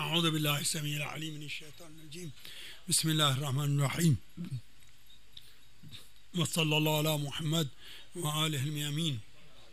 أعوذ بالله السميع العليم من الشيطان الرجيم. بسم الله الرحمن الرحيم، وصلى الله على محمد وآله الميامين.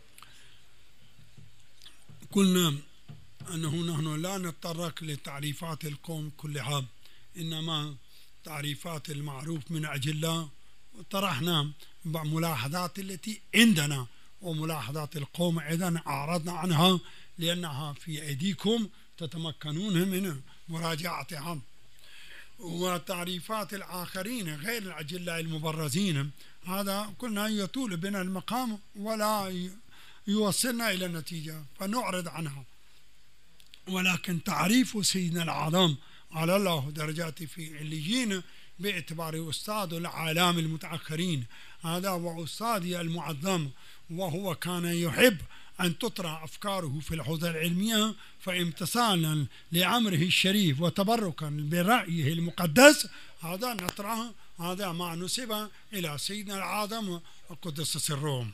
قلنا أنه نحن لا نتطرق لتعريفات القوم كلها، إنما تعريفات المعروف من أجل الله، وطرحنا ملاحظات التي عندنا وملاحظات القوم أيضا أعرضنا عنها لأنها في أيديكم تتمكنون من مراجعتها. وتعريفات الآخرين غير الأجلاء المبرزين هذا قلنا يطول بنا المقام ولا يوصلنا إلى النتيجة فنعرض عنها. ولكن تعريف سيدنا الأعظم على الله درجات في عليين باعتبار أستاذ العالم المتأخرين، هذا هو أستاذي المعظم، وهو كان يحب أن تطرح أفكاره في الحوزة العلمية، فامتثالا لأمره الشريف وتبركا برأيه المقدس هذا نطرح، هذا ما نسب إلى سيدنا الأعظم وقدس سره.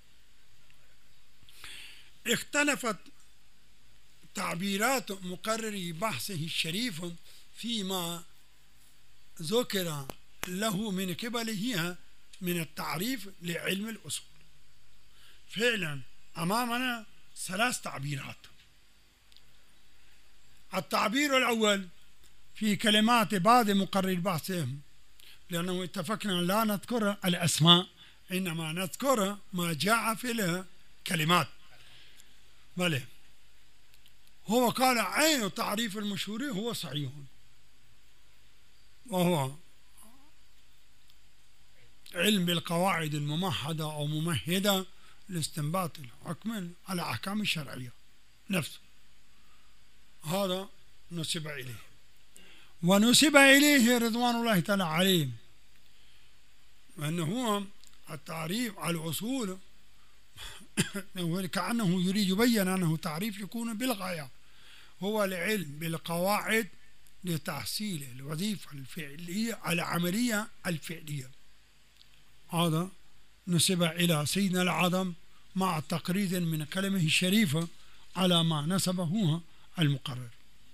اختلفت تعبيرات مقرري بحثه الشريف فيما ذكر له من قبله من التعريف لعلم الأصول. فعلا أمامنا ثلاث تعبيرات. التعبير الأول في كلمات بعض مقرري بحثهم، لأنه اتفقنا لا نذكر الأسماء إنما نذكر ما جاء في الكلمات. بلى هو قال عين تعريف المشهور هو صحيح، وهو علم بالقواعد الممهدة أو ممهدة لاستنباط الحكم على أحكام الشرعية نفسه، هذا نسب إليه. ونسب إليه رضوان الله تعالى عليه أنه هو التعريف على الأصول كأنه يريد يبين أنه تعريف يكون بالغاية، هو العلم بالقواعد لتحصيل الوظيفة الفعلية العملية الفعلية. هذا نسب إلى سيدنا الأعظم مع تقريد من كلمه الشريفة على ما نسبه المقرر.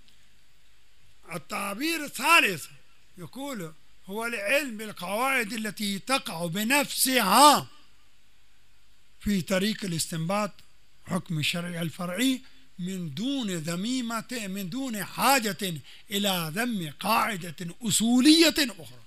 التعبير الثالث يقول هو العلم بالقواعد التي تقع بنفسها في طريق الاستنباط حكم الشرعي الفرعي من دون حاجة إلى ذم قاعدة أصولية أخرى.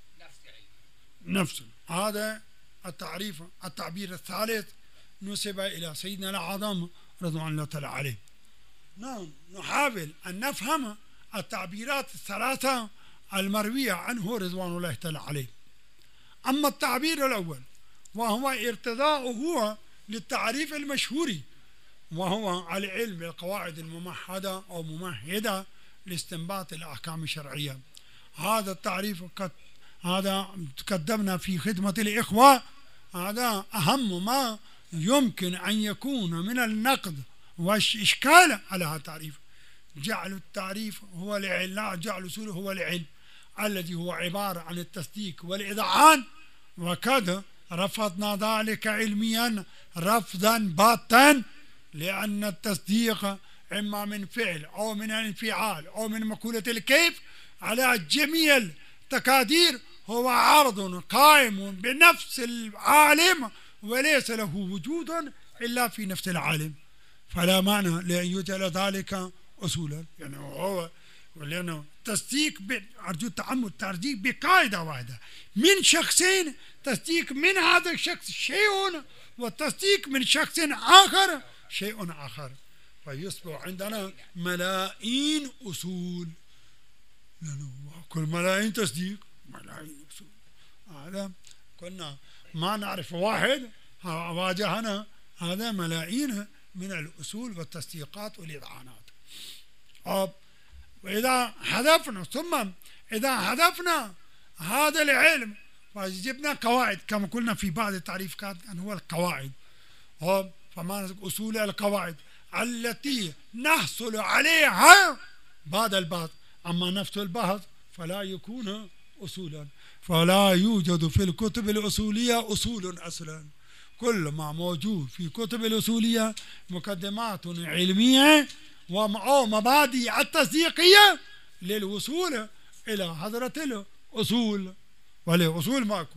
نفس هذا التعبير الثالث نسب إلى سيدنا الأعظم رضوان الله تعالى عليه. نعم، نحاول أن نفهم التعبيرات الثلاثة المروية عنه رضوان الله تعالى عليه. أما التعبير الأول وهو ارتضاؤه للتعريف المشهور، وهو العلم بالقواعد الممهدة أو ممهدة لاستنباط الأحكام الشرعية، هذا التعريف هذا قدمنا في خدمة الإخوة، هذا أهم ما يمكن أن يكون من النقد والإشكال على هذا التعريف. جعل التعريف هو العلم، لا جعل أصوله هو العلم الذي هو عبارة عن التصديق والإذعان، وقد رفضنا ذلك علميا رفضا باتا، لأن التصديق إما من فعل أو من انفعال أو من مقولة الكيف على جميع التقادير هو عرض قائم بنفس العالم وليس له وجود إلا في نفس العالم، فلا معنى لأن يجعل ذلك أصولا. يعني هو ولأنه تصديق أرجو التأمل، تصديق بقاعدة واحدة من شخصين، تصديق من هذا الشخص شيء والتصديق من شخص آخر شيء آخر، فيصبح عندنا ملايين أصول، لأنه كل ملايين تصديق ملايين أصول. هذا كنا ما نعرف واحد واجهنا هذا ملايين من الأصول والتصديقات والإذعانات. وإذا حذفنا ثم إذا حذفنا هذا العلم فجبنا قواعد كما قلنا في بعض التعريفات أن هو القواعد، فما أصول القواعد التي نحصل عليها بعد البحث، أما نفس البحث فلا يكون أصولا، فلا يوجد في الكتب الأصولية أصول أصلا. كل ما موجود في كتب الأصولية مقدمات علمية أو مبادئ التصديقية للوصول إلى حضرة الأصول، والأصول ماكو.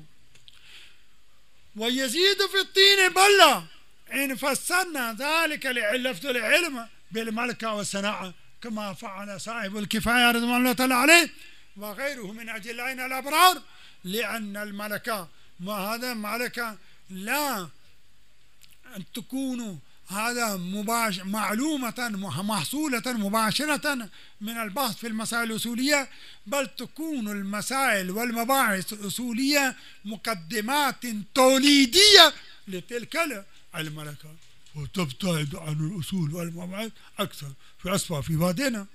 ويزيد في الطين بلة إن فسرنا ذلك لعلة العلم بالملكة والصناعة كما فعل صاحب الكفاية رضوان الله تعالى عليه وغيره من أجلين الأبرار، لأن الملكة وهذا ملكة لا تكون هذا معلومة محصولة مباشرة من البحث في المسائل الأصولية، بل تكون المسائل والمباحث الأصولية مقدمات توليدية لتلك الملكة، وتبتعد عن الأصول والمباحث أكثر في أسفل في بعدين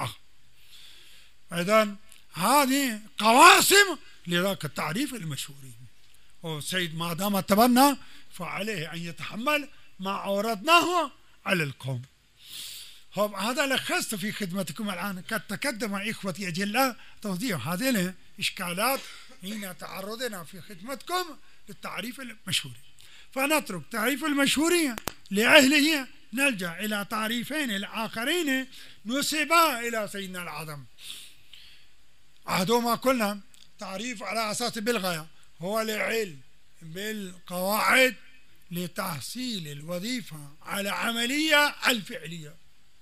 إذن هذه قواسم لذاك التعريف المشهور. والسيد ما دام تبنى فعليه أن يتحمل ما أوردناه على القوم. هذا لخصت في خدمتكم الآن. قد تقدم إخوتي أجلاء توضيح هذه الإشكالات حين تعرضنا في خدمتكم للتعريف المشهوري، فنترك تعريف المشهورية لأهله، نلجأ إلى تعريفين الآخرين نسبا إلى سيدنا العظم. أحدهما قلنا تعريف على أساس بالغاية، هو العلم بالقواعد لتحصيل الوظيفة على عملية الفعلية.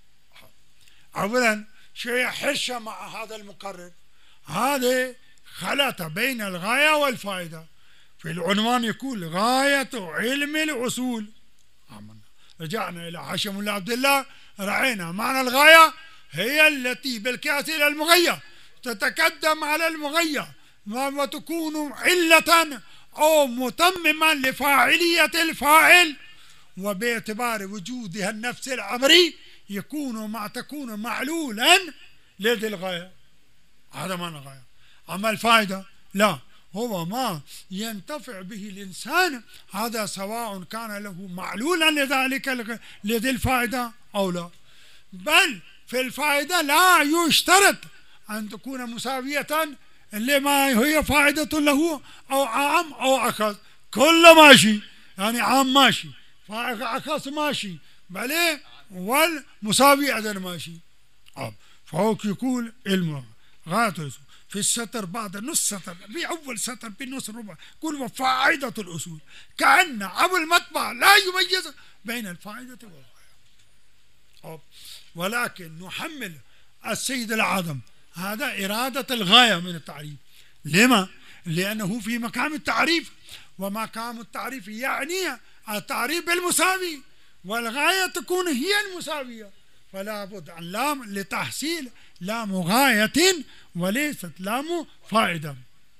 أولا شيء حش مع هذا المقرر، هذا خلط بين الغاية والفائدة. في العنوان يقول غاية علم الأصول. رجعنا إلى حاشم الله عبد الله، رأينا معنى الغاية هي التي بالكأس إلى المغية تتقدم على المغية وتكون علة أو متمما لفاعلية الفاعل، وباعتبار وجودها النفس الأمري تكون معلولا لدى الغاية. هذا معنى الغاية. أما الفائدة لا، هو ما ينتفع به الإنسان، هذا سواء كان له معلولا لذلك لدى الفائدة أو لا، بل في الفائدة لا يشترط أن تكون مساوية لما هي فائدة له أو عام أو أخص. كل ماشي، يعني عام ماشي، أخص ماشي، بل والمساوي أيضا ماشي. فهو يقول علم غاية الأصول في السطر بعد نص سطر، في أول سطر بالنص ربع، يقول وفائدة الأصول، كأن أبو المطبع لا يميز بين الفائدة والغاية. ولكن نحمل السيد العظم هذا إرادة الغاية من التعريف. لما؟ لأنه في مقام التعريف، ومقام التعريف يعني التعريف بالمساوي، والغاية تكون هي المساوية، فلا بد أن لام لتحصيل لام غاية وليست لام فائدة.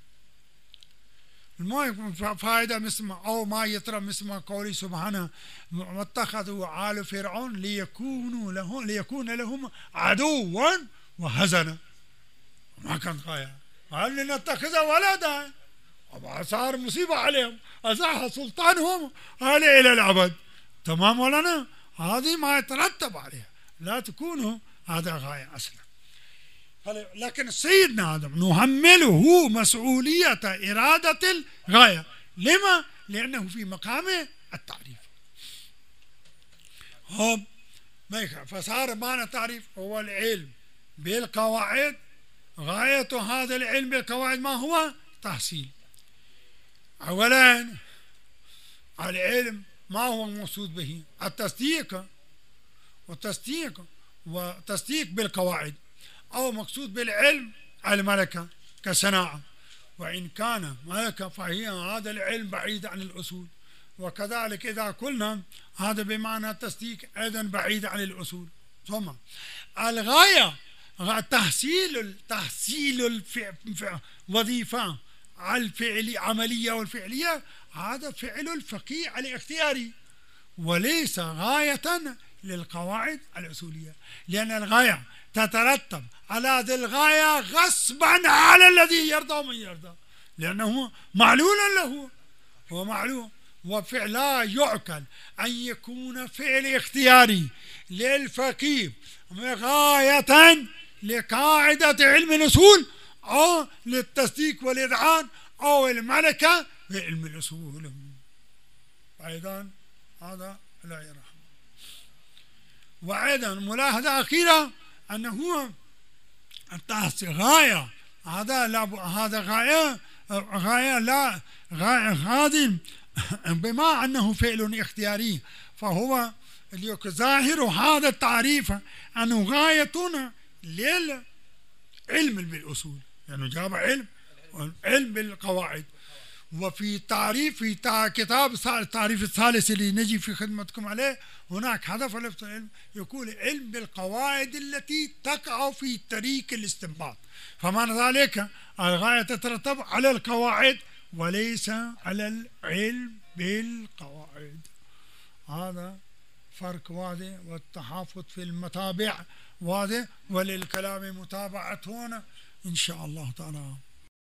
ما يكون فائدة مثل أو ما يترى مثل قوله سبحانه واتخذوا آل فرعون ليكون لهم عدوا وحزنا. ما كان غاية، قال لنتخذ ولدا، صار مصيبة عليهم، أزاح سلطانهم هذا إلى الأبد. تمام ولا لا؟ هذه ما يترتب عليها، لا تكون هذا غاية أصلا. لكن سيدنا آدم نحمله مسؤولية إرادة الغاية. لما؟ لأنه في مقام التعريف. فصار معنى التعريف هو العلم بالقواعد. غاية هذا العلم بالقواعد ما هو؟ تحصيل. أولا العلم ما هو المقصود به؟ التصديق، وتصديق بالقواعد، أو مقصود بالعلم الملكة كصناعة، وإن كان ملكة فهي هذا العلم بعيد عن الأصول. وكذلك إذا قلنا هذا بمعنى التصديق أيضا بعيد عن الأصول. ثم الغاية تحصيل الوظيفة الفعلية عملية والفعلية، هذا فعل الفقيه الاختياري، وليس غاية للقواعد الأصولية، لأن الغاية تترتب على ذي الغاية غصبا على الذي يرضى ومن يرضى، لأنه معلول له، هو معلول. وفعل لا يعقل أن يكون فعل اختياري للفقيه غاية لقاعدة علم الأصول أو للتصديق والإذعان أو الملكة في علم الأصول. أيضا هذا لا يرحم. وأيضا ملاحظة أخيرة أنه هو غاية، هذا غاية لا غاية هذه بما أنه فعل اختياري، فهو ظاهر هذا التعريف أنه غايتنا للعلم بالأصول، يعني جاب علم بالقواعد. وفي تعريف في كتاب التعريف الثالث اللي نجي في خدمتكم عليه، هناك هدف لفظ العلم يقول علم بالقواعد التي تقع في طريق الاستنباط، فمعنى ذلك الغاية تترتب على القواعد وليس على العلم بالقواعد. هذا فرق واضح، والتحافظ في المتابع واضح، وللكلام متابعة هنا إن شاء الله تعالى.